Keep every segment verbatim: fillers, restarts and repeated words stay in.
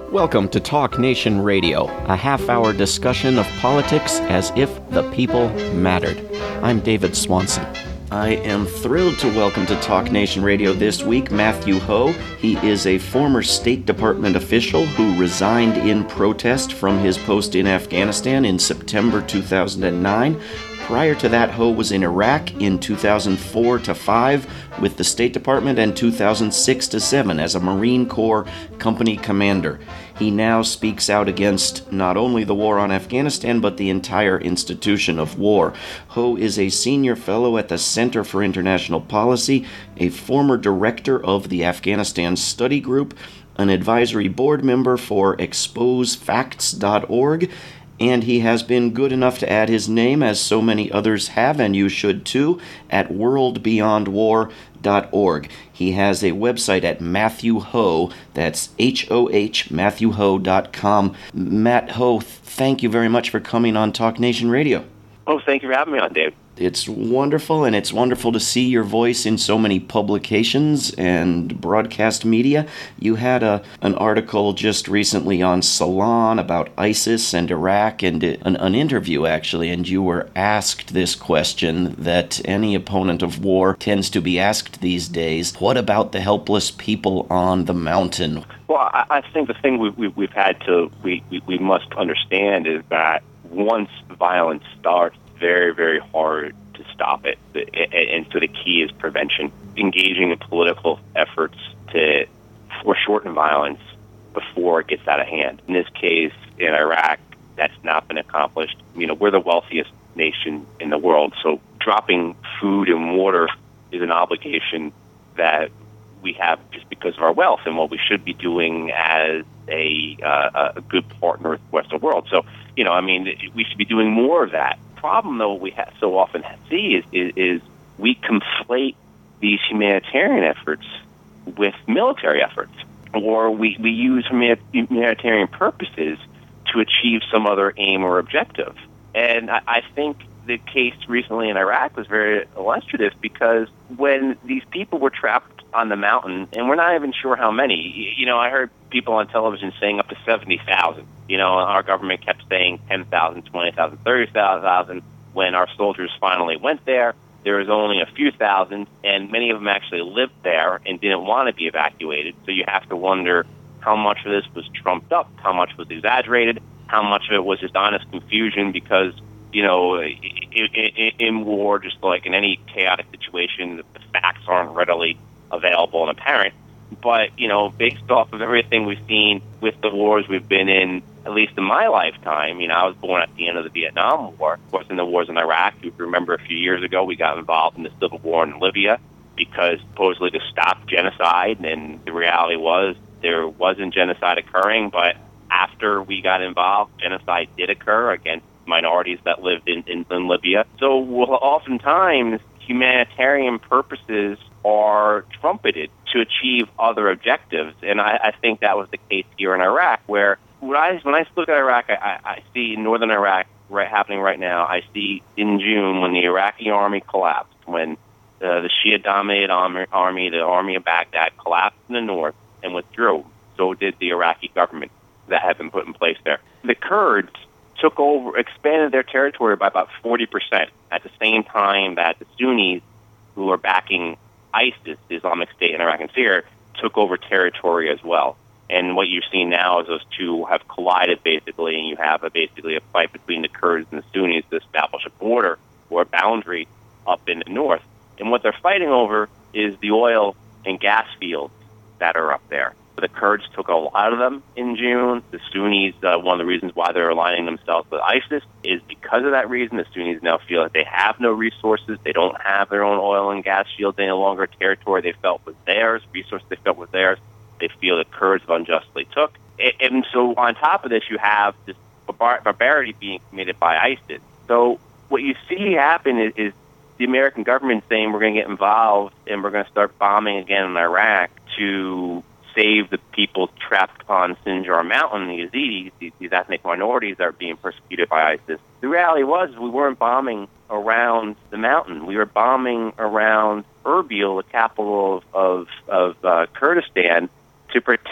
Welcome to Talk Nation Radio, a half-hour discussion of politics as if the people mattered. I'm David Swanson. I am thrilled to welcome to Talk Nation Radio this week Matthew Hoh. He is a former State Department official who resigned in protest from his post in Afghanistan in September two thousand nine. Prior to that, Hoh was in Iraq in two thousand four to five with the State Department and two thousand six to seven as a Marine Corps company commander. He now speaks out against not only the war on Afghanistan, but the entire institution of war. Hoh is a senior fellow at the Center for International Policy, a former director of the Afghanistan Study Group, an advisory board member for expose facts dot org, and he has been good enough to add his name, as so many others have, and you should too, at world beyond war dot org. He has a website at Matthew Hoh, that's H O H, matthew hoh dot com. Matt Hoh, thank you very much for coming on Talk Nation Radio. Oh, thank you for having me on, Dave. It's wonderful, and it's wonderful to see your voice in so many publications and broadcast media. You had a an article just recently on Salon about ISIS and Iraq, and an, an interview, actually, and you were asked this question that any opponent of war tends to be asked these days. What about the helpless people on the mountain? Well, I, I think the thing we, we, we've had to, we, we, we must understand is that once violence starts, very, very hard to stop it. And so the key is prevention, engaging in political efforts to foreshorten violence before it gets out of hand. In this case, in Iraq, that's not been accomplished. You know, we're the wealthiest nation in the world, so dropping food and water is an obligation that we have just because of our wealth and what we should be doing as a, uh, a good partner with the Western world. So, you know, I mean, we should be doing more of that. Problem, though, we ha- so often see is, is, is we conflate these humanitarian efforts with military efforts, or we, we use humanitarian purposes to achieve some other aim or objective. And I, I think the case recently in Iraq was very illustrative because when these people were trapped on the mountain, and we're not even sure how many, you know, I heard people on television saying up to seventy thousand. You know, our government kept saying ten thousand, twenty thousand, thirty thousand. When our soldiers finally went there, there was only a few thousand, and many of them actually lived there and didn't want to be evacuated. So you have to wonder how much of this was trumped up, how much was exaggerated, how much of it was just honest confusion because, you know, in, in, in war, just like in any chaotic situation, the facts aren't readily available and apparent. But, you know, based off of everything we've seen with the wars we've been in, at least in my lifetime, you know, I was born at the end of the Vietnam War. Of course, in the wars in Iraq, you remember a few years ago, we got involved in the civil war in Libya because supposedly to stop genocide. And the reality was there wasn't genocide occurring. But after we got involved, genocide did occur against minorities that lived in, in, in Libya. So well, oftentimes, humanitarian purposes are trumpeted to achieve other objectives. And I, I think that was the case here in Iraq, where when I, when I look at Iraq, I, I see northern Iraq right, happening right now. I see in June when the Iraqi army collapsed, when uh, the Shia-dominated army, the army of Baghdad, collapsed in the north and withdrew. So did the Iraqi government that had been put in place there. The Kurds took over, expanded their territory by about forty percent at the same time that the Sunnis, who are backing ISIS, the Islamic State in Iraq and Syria, took over territory as well. And what you're seeing now is those two have collided, basically, and you have a, basically a fight between the Kurds and the Sunnis to establish a border or a boundary up in the north. And what they're fighting over is the oil and gas fields that are up there. The Kurds took a lot of them in June. The Sunnis, uh, one of the reasons why they're aligning themselves with ISIS is because of that reason. The Sunnis now feel that they have no resources. They don't have their own oil and gas fields any longer. Territory they felt was theirs, resources they felt was theirs, they feel the Kurds have unjustly took. And so on top of this, you have this barbar- barbarity being committed by ISIS. So what you see happen is, is the American government saying we're going to get involved and we're going to start bombing again in Iraq to save the people trapped on Sinjar Mountain, the Yazidis, these, these ethnic minorities that are being persecuted by ISIS. The reality was we weren't bombing around the mountain. We were bombing around Erbil, the capital of, of, of uh, Kurdistan, to protect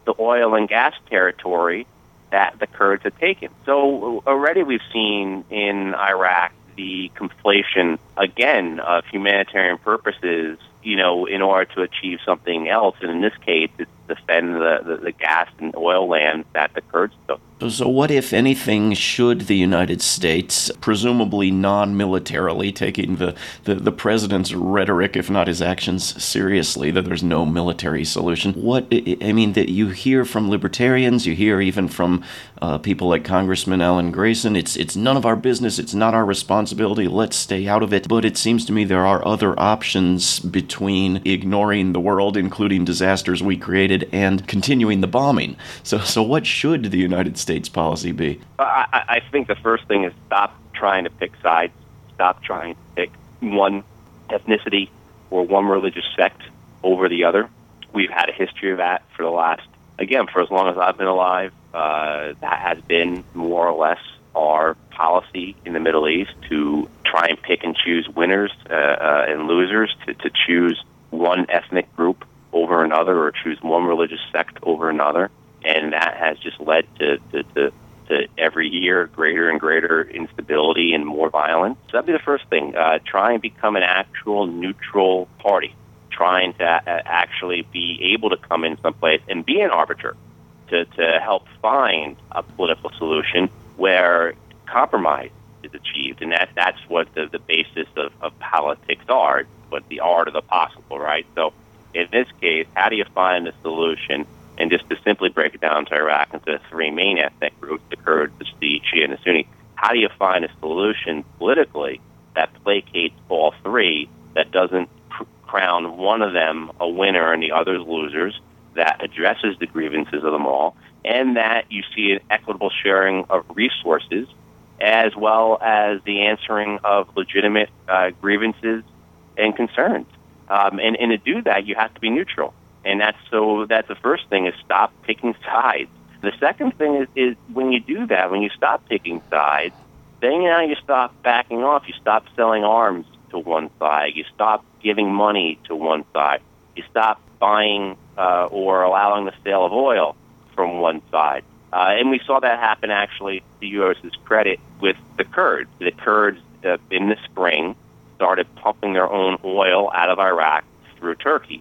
the oil and gas territory that the Kurds had taken. So already we've seen in Iraq the conflation, again, of humanitarian purposes, you know, in order to achieve something else. And in this case, it's defend the, the, the gas and oil land that the Kurds took. So what, if anything, should the United States, presumably non-militarily, taking the, the, the president's rhetoric, if not his actions, seriously, that there's no military solution, what, I mean, that you hear from libertarians, you hear even from uh, people like Congressman Alan Grayson, it's, it's none of our business, it's not our responsibility, let's stay out of it. But it seems to me there are other options between ignoring the world, including disasters we created, and continuing the bombing. So, so what should the United States States policy be? I, I think the first thing is stop trying to pick sides. Stop trying to pick one ethnicity or one religious sect over the other. We've had a history of that for the last, again, for as long as I've been alive. Uh, that has been more or less our policy in the Middle East, to try and pick and choose winners uh, uh, and losers, to, to choose one ethnic group over another or choose one religious sect over another. And that has just led to, to, to, to every year greater and greater instability and more violence. So that'd be the first thing. Uh, try and become an actual neutral party. Trying to uh, actually be able to come in someplace and be an arbiter to, to help find a political solution where compromise is achieved. And that, that's what the, the basis of, of politics are, what the art of the possible, right? So in this case, how do you find a solution? And just to simply break it down to Iraq into three main ethnic groups, the Kurds, the Shia, and the Sunni, how do you find a solution politically that placates all three, that doesn't cr- crown one of them a winner and the others losers, that addresses the grievances of them all, and that you see an equitable sharing of resources, as well as the answering of legitimate uh, grievances and concerns. Um, and, and to do that, you have to be neutral. And that's so. That's the first thing, is stop picking sides. The second thing is, is when you do that, when you stop picking sides, then now you stop backing off. You stop selling arms to one side. You stop giving money to one side. You stop buying uh, or allowing the sale of oil from one side. Uh, and we saw that happen, actually, to the U S's credit, with the Kurds. The Kurds, uh, in the spring, started pumping their own oil out of Iraq through Turkey.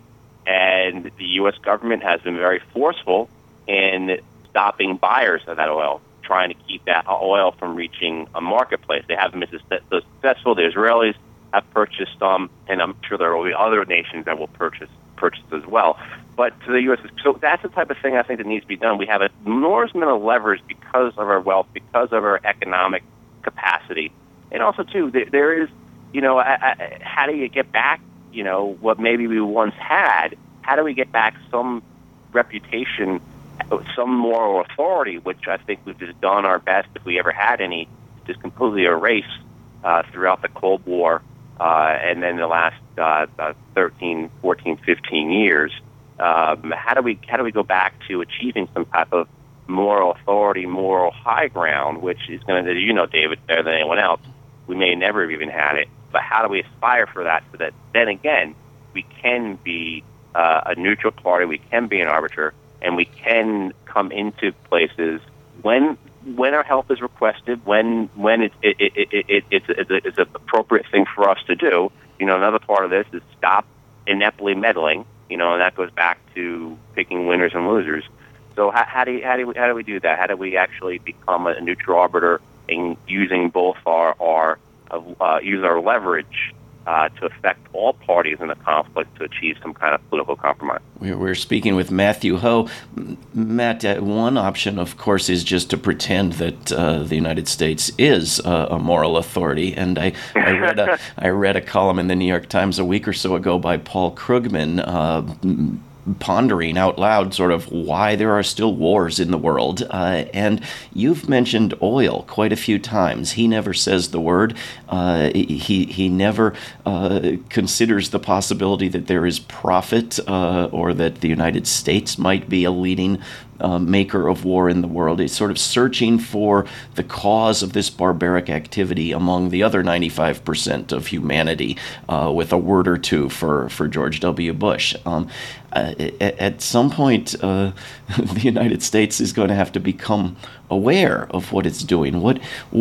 And the U S government has been very forceful in stopping buyers of that oil, trying to keep that oil from reaching a marketplace. They haven't been so successful. The Israelis have purchased some, and I'm sure there will be other nations that will purchase purchase as well. But to the U S, so that's the type of thing I think that needs to be done. We have an enormous amount of leverage because of our wealth, because of our economic capacity. And also, too, there, there is, you know, I, I, how do you get back, you know, what maybe we once had? How do we get back some reputation, some moral authority, which I think we've just done our best, if we ever had any, just completely erase uh, throughout the Cold War uh, and then the last uh, uh, thirteen, fourteen, fifteen years. Um, how do we how do we go back to achieving some type of moral authority, moral high ground, which is going to, you know, David, better than anyone else, we may never have even had it. But how do we aspire for that, so that then again we can be uh, a neutral party, we can be an arbiter, and we can come into places when when our help is requested, when when it, it, it, it, it, it's, it's, a, it's an appropriate thing for us to do. You know, another part of this is stop ineptly meddling. You know, and that goes back to picking winners and losers. So how, how do you, how do we, how do we do that? How do we actually become a neutral arbiter in using both our our uh, use our leverage uh, to affect all parties in the conflict to achieve some kind of political compromise? We're speaking with Matthew Hoh. Matt, uh, one option, of course, is just to pretend that uh, the United States is uh, a moral authority. And I, I read a I read a column in the New York Times a week or so ago by Paul Krugman, uh, pondering out loud sort of why there are still wars in the world. Uh, and you've mentioned oil quite a few times. He never says the word. Uh, he he never uh, considers the possibility that there is profit uh, or that the United States might be a leading uh, maker of war in the world. He's sort of searching for the cause of this barbaric activity among the other ninety-five percent of humanity, uh, with a word or two for, for George W. Bush. Um, uh, at, at some point, uh, the United States is going to have to become aware of what it's doing. What,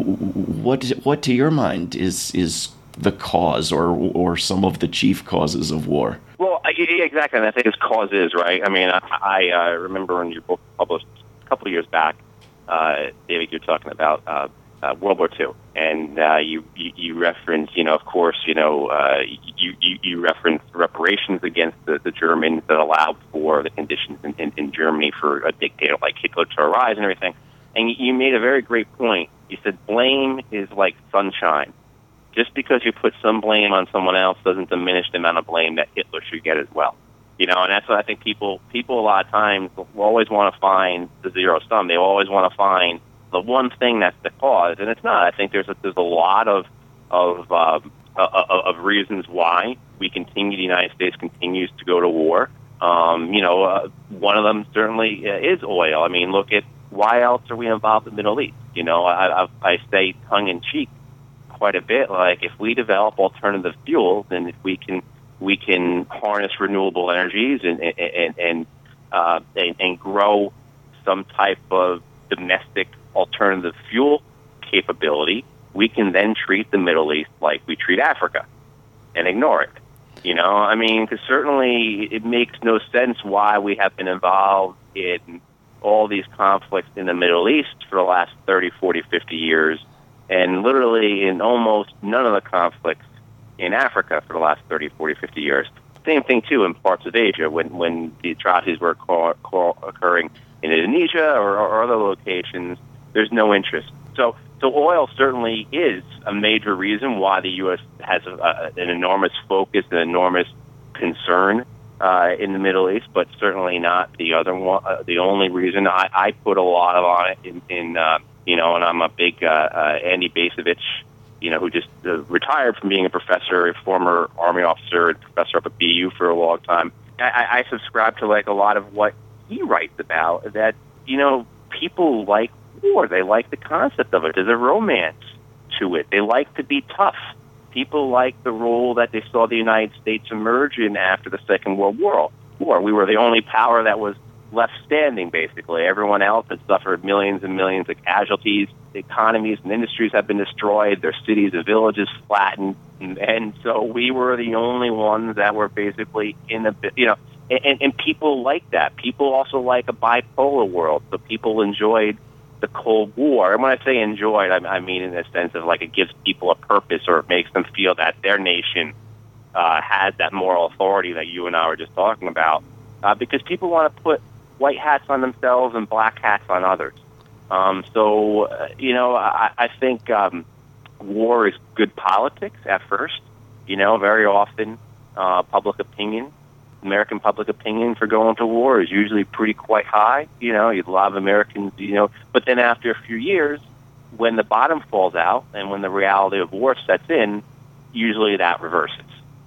what, what to your mind is is the cause, or or some of the chief causes of war? Well, yeah, exactly, and I think his cause is, right? I mean, I, I uh, remember in your book published a couple of years back, uh, David, you're talking about uh, uh, World War Two, and uh, you, you you reference, you know, of course, you know, uh, you, you you reference reparations against the, the Germans that allowed for the conditions in, in, in Germany for a dictator like Hitler to arise and everything. And you made a very great point. You said blame is like sunshine. Just because you put some blame on someone else doesn't diminish the amount of blame that Hitler should get as well. You know, and that's what I think people, people a lot of times will always want to find the zero sum. They always want to find the one thing that's the cause, and it's not. I think there's a, there's a lot of of um, uh, of reasons why we continue. The United States continues to go to war. Um, you know, uh, one of them certainly is oil. I mean, look at why else are we involved in the Middle East? You know, I, I, I say tongue in cheek quite a bit, like if we develop alternative fuels, and if we can we can harness renewable energies and and and, uh, and and grow some type of domestic alternative fuel capability, we can then treat the Middle East like we treat Africa and ignore it. You know, I mean, because certainly it makes no sense why we have been involved in all these conflicts in the Middle East for the last thirty, forty, fifty years, and literally in almost none of the conflicts in Africa for the last thirty, forty, fifty years. Same thing, too, in parts of Asia when, when the atrocities were co- co- occurring in Indonesia or, or other locations. There's no interest. So so oil certainly is a major reason why the U S has a, a, an enormous focus, an enormous concern uh, in the Middle East, but certainly not the other one, uh, the only reason. I, I put a lot of on it in, in uh, you know, and I'm a big uh, uh, Andy Bacevich, you know, who just uh, retired from being a professor, a former Army officer and professor up at B U for a long time. I, I subscribe to, like, a lot of what he writes about, that, you know, people like war. They like the concept of it. There's a romance to it. They like to be tough. People like the role that they saw the United States emerge in after the Second World War. We were the only power that was left standing, basically. Everyone else had suffered millions and millions of casualties. The economies and industries have been destroyed. Their cities and villages flattened. And, and so we were the only ones that were basically in the, you know, and, and people like that. People also like a bipolar world. So people enjoyed the Cold War. And when I say enjoyed, I, I mean in the sense of, like, it gives people a purpose, or it makes them feel that their nation uh, has that moral authority that you and I were just talking about. Uh, because people want to put white hats on themselves and black hats on others. Um, so, uh, you know, I, I think um, war is good politics at first. You know, very often uh, public opinion, American public opinion for going to war is usually pretty quite high. You know, a lot of Americans, you know, but then after a few years, when the bottom falls out and when the reality of war sets in, usually that reverses.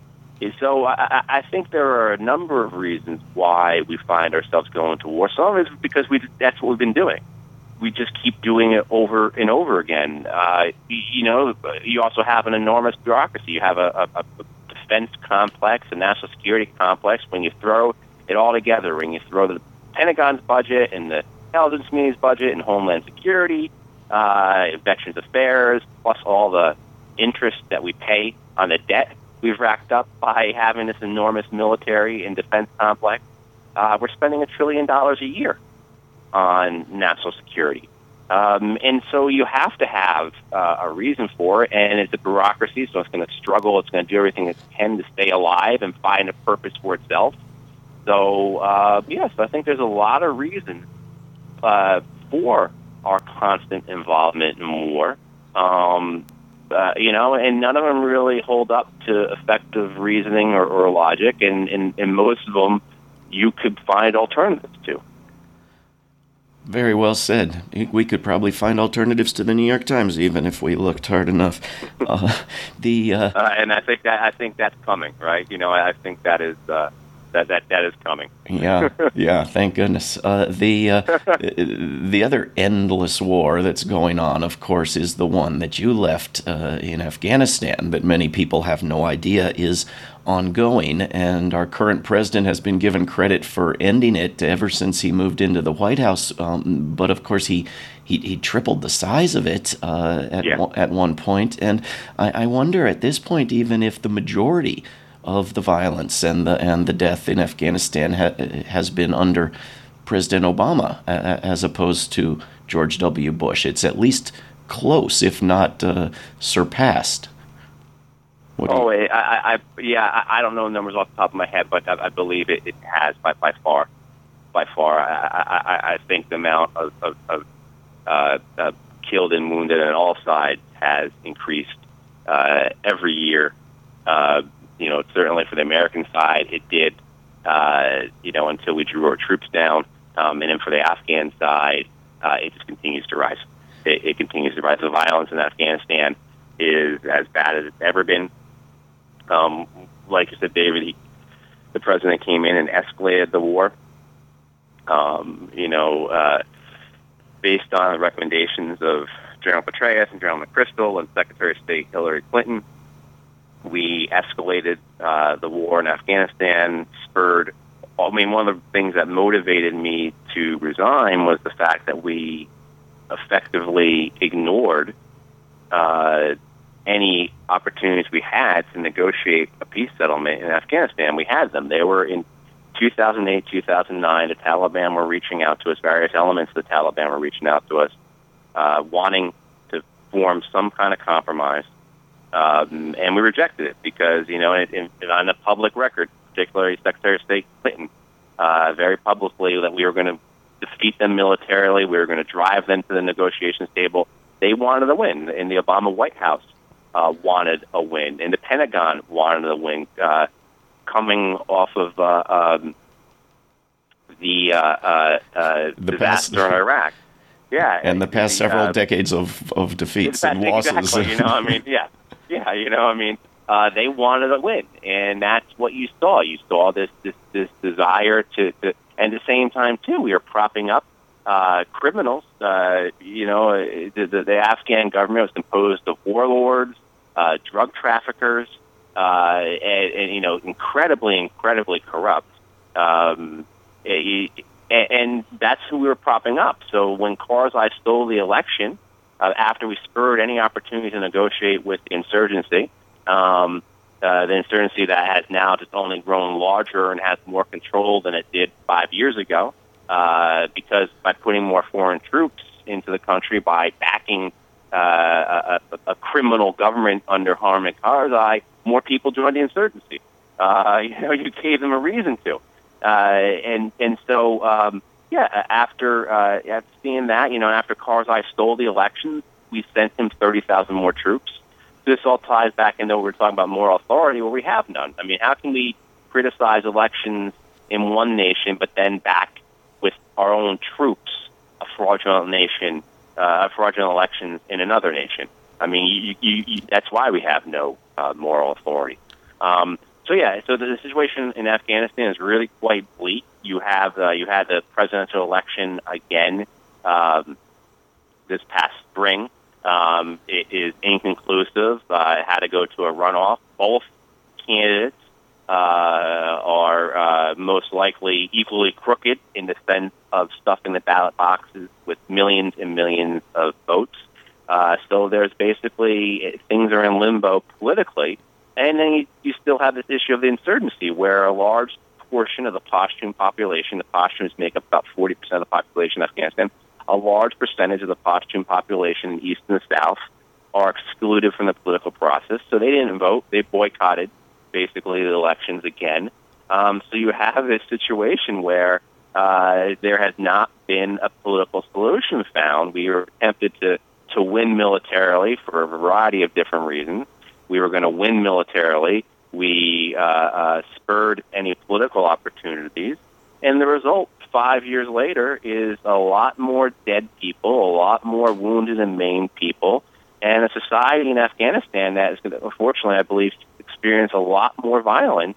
So I, I think there are a number of reasons why we find ourselves going to war. Some of it is because we that's what we've been doing. We just keep doing it over and over again. Uh, you know, you also have an enormous bureaucracy. You have a, a, a defense complex, a national security complex. When you throw it all together, when you throw the Pentagon's budget and the intelligence community's budget and Homeland Security, uh, Veterans Affairs, plus all the interest that we pay on the debt we've racked up by having this enormous military and defense complex, uh, we're spending a trillion dollars a year on national security. Um, and so you have to have uh, a reason for it, and it's a bureaucracy, so it's going to struggle. It's going to do everything it can to stay alive and find a purpose for itself. So, uh, yes, I think there's a lot of reasons uh, for our constant involvement in war. Um, Uh, you know, and none of them really hold up to effective reasoning or, or logic, and, and, and most of them you could find alternatives to. Very well said. We could probably find alternatives to the New York Times, even if we looked hard enough. Uh, the uh, uh, and I think that I think that's coming, right? You know, I think that is uh, that that, that is coming. Yeah, yeah, thank goodness. Uh, the uh, the other endless war that's going on, of course, is the one that you left uh, in Afghanistan, but many people have no idea is ongoing, and our current president has been given credit for ending it ever since he moved into the White House. Um, but of course, he he, he tripled the size of it uh, at Yeah. one, at one point, and I, I wonder at this point even if the majority of the violence and the and the death in Afghanistan ha, has been under President Obama uh, as opposed to George W. Bush. It's at least close, if not uh, surpassed. What oh, I, I, I, yeah, I, I don't know the numbers off the top of my head, but I, I believe it, it has by, by far. By far, I, I, I think the amount of, of, of uh, uh, killed and wounded on all sides has increased uh, every year. Uh, you know, certainly for the American side, it did. Uh, you know, until we drew our troops down, um, and then for the Afghan side, uh, it just continues to rise. It, it continues to rise. The violence in Afghanistan is as bad as it's ever been. Um, like you said, David, he, the president came in and escalated the war. Um, you know, uh, based on the recommendations of General Petraeus and General McChrystal and Secretary of State Hillary Clinton, we escalated uh, the war in Afghanistan, spurred, I mean, one of the things that motivated me to resign was the fact that we effectively ignored uh, any opportunities we had to negotiate a peace settlement in Afghanistan. We had them. They were in two thousand eight, two thousand nine. The Taliban were reaching out to us. Various elements of the Taliban were reaching out to us, uh, wanting to form some kind of compromise. Um, and we rejected it because, you know, it, it, on the public record, particularly Secretary of State Clinton, uh, very publicly that we were going to defeat them militarily. We were going to drive them to the negotiations table. They wanted a win, and the Obama White House uh, wanted a win, and the Pentagon wanted a win. Uh, coming off of uh, um, the uh, uh, uh, The disaster past- in Iraq. Yeah, and the past the, several uh, decades of, of defeats and losses. Exactly, you know, I mean, yeah, yeah, you know, I mean, uh, they wanted a win, and that's what you saw. You saw this this, this desire to, to, and at the same time, too, we were propping up uh, criminals. Uh, you know, the, the, the Afghan government was composed of warlords, uh, drug traffickers, uh, and, and, you know, incredibly, incredibly corrupt. Um, it, And that's who we were propping up. So when Karzai stole the election, uh, after we spurred any opportunity to negotiate with the insurgency, um, uh, the insurgency that has now just only grown larger and has more control than it did five years ago, uh, because by putting more foreign troops into the country, by backing uh, a, a criminal government under Hamid Karzai, more people joined the insurgency. Uh, you know, you gave them a reason to. Uh, and and so um, yeah, after uh, after seeing that, you know, after Karzai stole the elections, we sent him thirty thousand more troops. This all ties back into what we're talking about moral authority, where we have none. I mean, how can we criticize elections in one nation, but then back with our own troops a fraudulent nation, uh, fraudulent elections in another nation? I mean, you, you, you, that's why we have no uh, moral authority. Um, So yeah, so the situation in Afghanistan is really quite bleak. You have uh, you had the presidential election again um, this past spring. Um, it is inconclusive. Uh, it had to go to a runoff. Both candidates uh, are uh, most likely equally crooked in the sense of stuffing the ballot boxes with millions and millions of votes. Uh, so there's basically things are in limbo politically. And then you, you still have this issue of the insurgency, where a large portion of the Pashtun population, the Pashtuns make up about forty percent of the population of Afghanistan, a large percentage of the Pashtun population in the east and the south are excluded from the political process. So they didn't vote. They boycotted, basically, the elections again. Um, so you have this situation where uh, there has not been a political solution found. We were attempted to, to win militarily for a variety of different reasons. We were going to win militarily. We uh, uh, spurred any political opportunities. And the result, five years later, is a lot more dead people, a lot more wounded and maimed people, and a society in Afghanistan that is going to, unfortunately, I believe, experience a lot more violence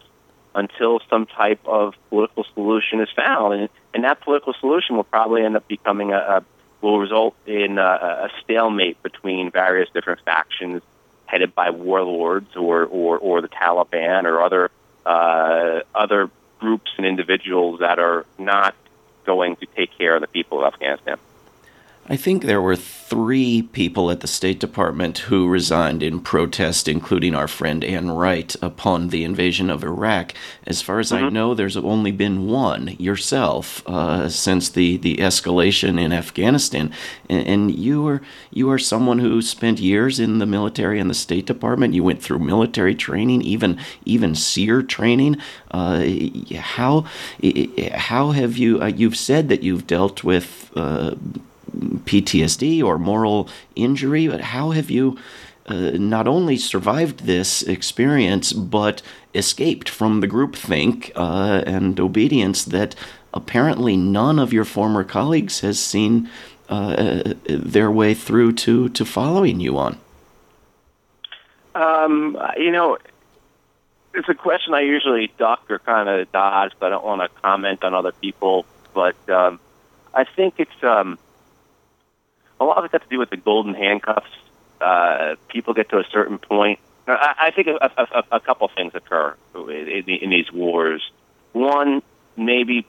until some type of political solution is found. And, and that political solution will probably end up becoming a, a will result in a, a stalemate between various different factions headed by warlords or, or, or the Taliban or other uh, other groups and individuals that are not going to take care of the people of Afghanistan. I think there were three people at the State Department who resigned in protest, including our friend Ann Wright, upon the invasion of Iraq. As far as mm-hmm. I know, there's only been one, yourself, uh, since the, the escalation in Afghanistan. And, and you are you are someone who spent years in the military and the State Department. You went through military training, even even SEER training. Uh, how how have you? Uh, you've said that you've dealt with Uh, P T S D or moral injury, but how have you uh, not only survived this experience, but escaped from the groupthink uh, and obedience that apparently none of your former colleagues has seen uh, their way through to, to following you on? Um, you know, it's a question I usually duck or kind of dodge, but I don't want to comment on other people. But um, I think it's... Um, A lot of it has to do with the golden handcuffs. Uh, people get to a certain point. I, I think a, a, a couple things occur in, in these wars. One, maybe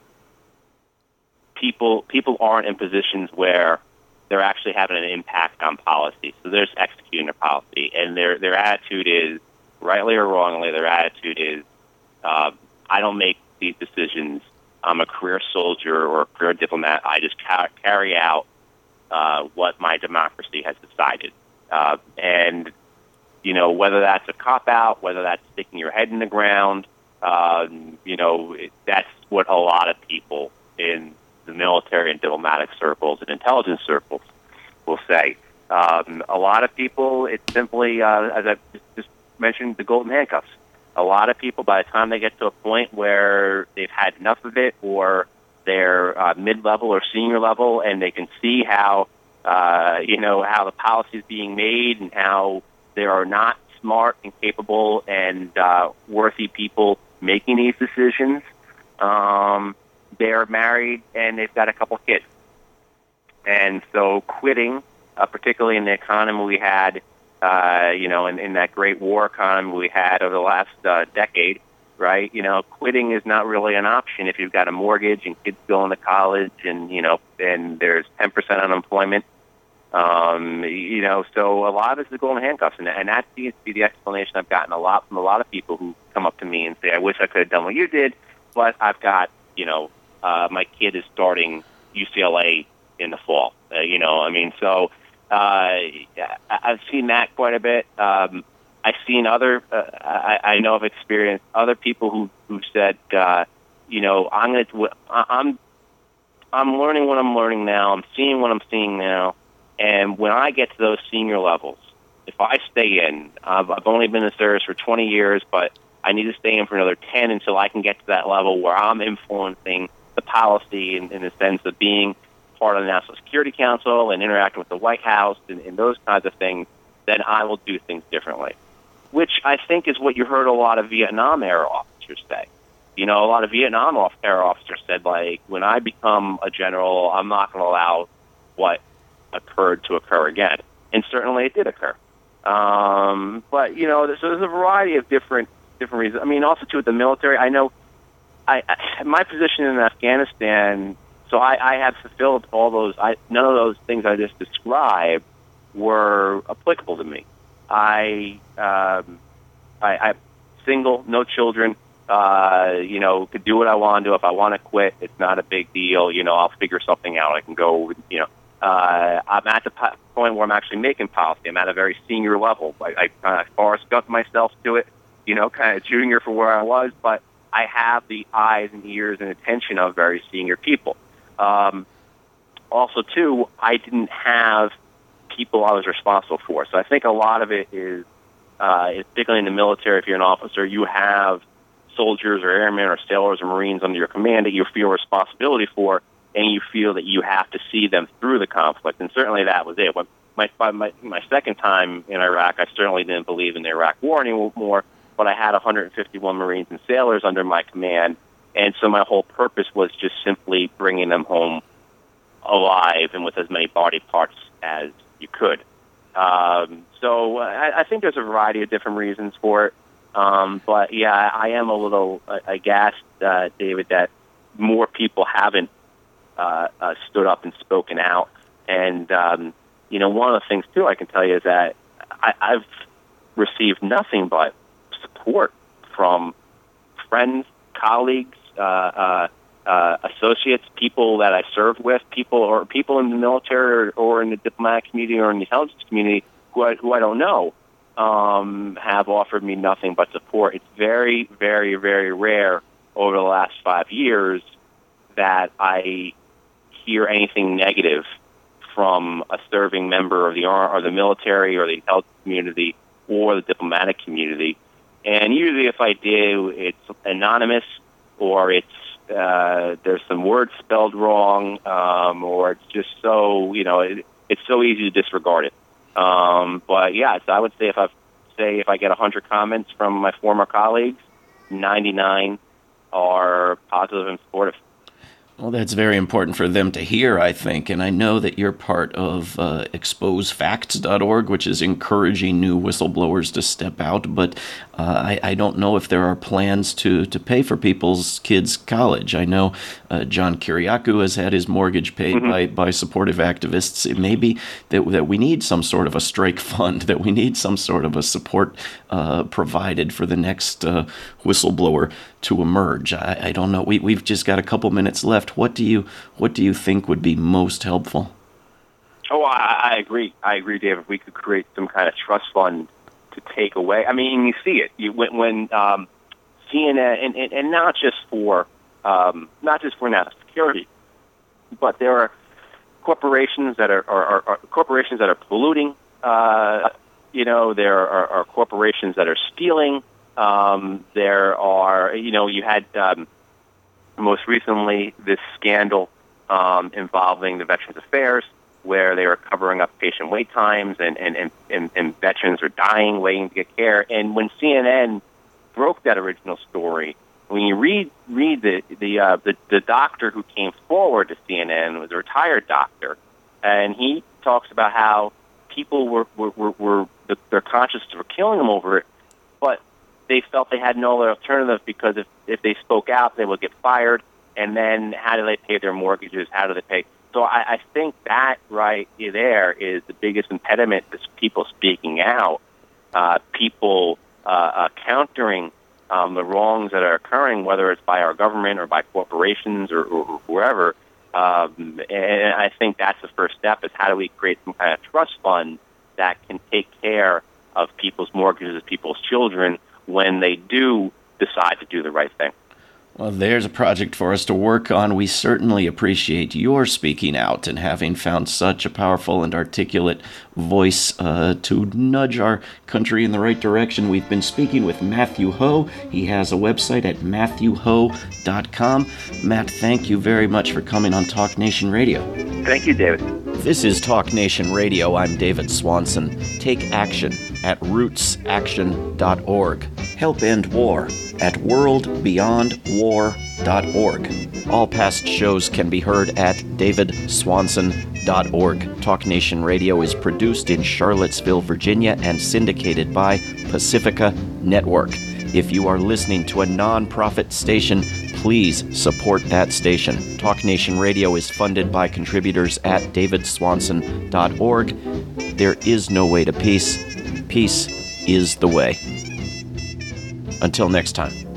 people people aren't in positions where they're actually having an impact on policy. So they're just executing their policy, and their their attitude is, rightly or wrongly, their attitude is, uh, I don't make these decisions. I'm a career soldier or a career diplomat. I just ca- carry out Uh, what my democracy has decided. Uh, and, you know, whether that's a cop-out, whether that's sticking your head in the ground, um, you know, it, that's what a lot of people in the military and diplomatic circles and intelligence circles will say. Um, a lot of people, it's simply, uh, as I just mentioned, the golden handcuffs. A lot of people, by the time they get to a point where they've had enough of it, or they're uh, mid-level or senior level, and they can see how, uh, you know, how the policy is being made and how there are not smart and capable and uh, worthy people making these decisions. Um, they're married and they've got a couple kids. And so quitting, uh, particularly in the economy we had, uh, you know, in, in that great war economy we had over the last uh, decade, right? You know, quitting is not really an option if you've got a mortgage and kids going to college and, you know, and there's ten percent unemployment. Um, you know, so a lot of it is the golden handcuffs. And, and that seems to be the explanation I've gotten a lot from a lot of people who come up to me and say, I wish I could have done what you did, but I've got, you know, uh, my kid is starting U C L A in the fall. Uh, you know, I mean, so uh, I've seen that quite a bit. Um, I've seen other, uh, I, I know I've experienced other people who, who said, uh, you know, I'm going to, I'm, I'm learning what I'm learning now. I'm seeing what I'm seeing now. And when I get to those senior levels, if I stay in, I've, I've only been in the service for twenty years, but I need to stay in for another ten until I can get to that level where I'm influencing the policy in, in the sense of being part of the National Security Council and interacting with the White House and, and those kinds of things, then I will do things differently. Which I think is what you heard a lot of Vietnam-era officers say. You know, a lot of Vietnam-era officers said, like, when I become a general, I'm not going to allow what occurred to occur again. And certainly it did occur. Um, but, you know, there's, there's a variety of different different reasons. I mean, also, too, with the military, I know I, I my position in Afghanistan, so I, I have fulfilled all those, I, none of those things I just described were applicable to me. I, um, I, I'm single, no children, uh, you know, could do what I want to do. If I want to quit, it's not a big deal. You know, I'll figure something out. I can go, you know, uh, I'm at the po- point where I'm actually making policy. I'm at a very senior level. I, I kind of far scuffed myself to it, you know, kind of junior for where I was, but I have the eyes and ears and attention of very senior people. Um, also, too, I didn't have people I was responsible for. So I think a lot of it is, uh, particularly in the military, if you're an officer, you have soldiers or airmen or sailors or Marines under your command that you feel responsibility for, and you feel that you have to see them through the conflict. And certainly that was it. When my, my, my second time in Iraq, I certainly didn't believe in the Iraq war anymore, but I had one hundred fifty-one Marines and sailors under my command, and so my whole purpose was just simply bringing them home alive and with as many body parts as you could. Um, so I, I think there's a variety of different reasons for it. Um, but yeah, I, I am a little uh, aghast, uh, David, that more people haven't uh, uh, stood up and spoken out. And, um, you know, one of the things, too, I can tell you is that I, I've received nothing but support from friends, colleagues, uh, uh, uh, associates, people that I served with, people or people in the military or, or in the diplomatic community or in the intelligence community who I, who I don't know um, have offered me nothing but support. It's very, very, very rare over the last five years that I hear anything negative from a serving member of the ar- or the military or the intelligence community or the diplomatic community. And usually if I do, it's anonymous or it's uh, there's some words spelled wrong um, or it's just so, you know, it, it's so easy to disregard it. Um, but, yeah, so I would say if I say if I get one hundred comments from my former colleagues, ninety-nine are positive and supportive. Well, that's very important for them to hear, I think, and I know that you're part of uh, expose facts dot org, which is encouraging new whistleblowers to step out, but uh, I, I don't know if there are plans to, to pay for people's kids' college. I know uh, John Kiriakou has had his mortgage paid mm-hmm. by, by supportive activists. It may be that, that we need some sort of a strike fund, that we need some sort of a support uh, provided for the next uh, whistleblower to emerge. I, I don't know. We, we've just got a couple minutes left. What do you what do you think would be most helpful? Oh, I, I agree. I agree, David. We could create some kind of trust fund to take away. I mean, you see it you, when, when um, C N N, and, and, and not just for um, not just for national security, but there are corporations that are, are, are, are corporations that are polluting. Uh, you know, there are, are corporations that are stealing. Um, there are, you know, you had. Um, Most recently, this scandal um, involving the Veterans Affairs, where they were covering up patient wait times and, and, and, and, and veterans are dying waiting to get care. And when C N N broke that original story, when you read read the the, uh, the the doctor who came forward to C N N was a retired doctor, and he talks about how people were were, were, were their consciences were killing them over it, but they felt they had no other alternative because if, if they spoke out, they would get fired. And then how do they pay their mortgages? How do they pay? So I, I think that right there is the biggest impediment to people speaking out, uh, people uh, uh, countering um, the wrongs that are occurring, whether it's by our government or by corporations or, or, or wherever. Um, and I think that's the first step is how do we create some kind of trust fund that can take care of people's mortgages, people's children, when they do decide to do the right thing. Well, there's a project for us to work on. We certainly appreciate your speaking out and having found such a powerful and articulate voice uh, to nudge our country in the right direction. We've been speaking with Matthew Hoh. He has a website at matthew hoh dot com. Matt, thank you very much for coming on Talk Nation Radio. Thank you, David. This is Talk Nation Radio. I'm David Swanson. Take action at roots action dot org. Help end war at world beyond war dot org. All past shows can be heard at david swanson dot org. Talk Nation Radio is produced in Charlottesville, Virginia, and syndicated by Pacifica Network. If you are listening to a non-profit station, please support that station. Talk Nation Radio is funded by contributors at david swanson dot org. There is no way to peace. Peace is the way. Until next time.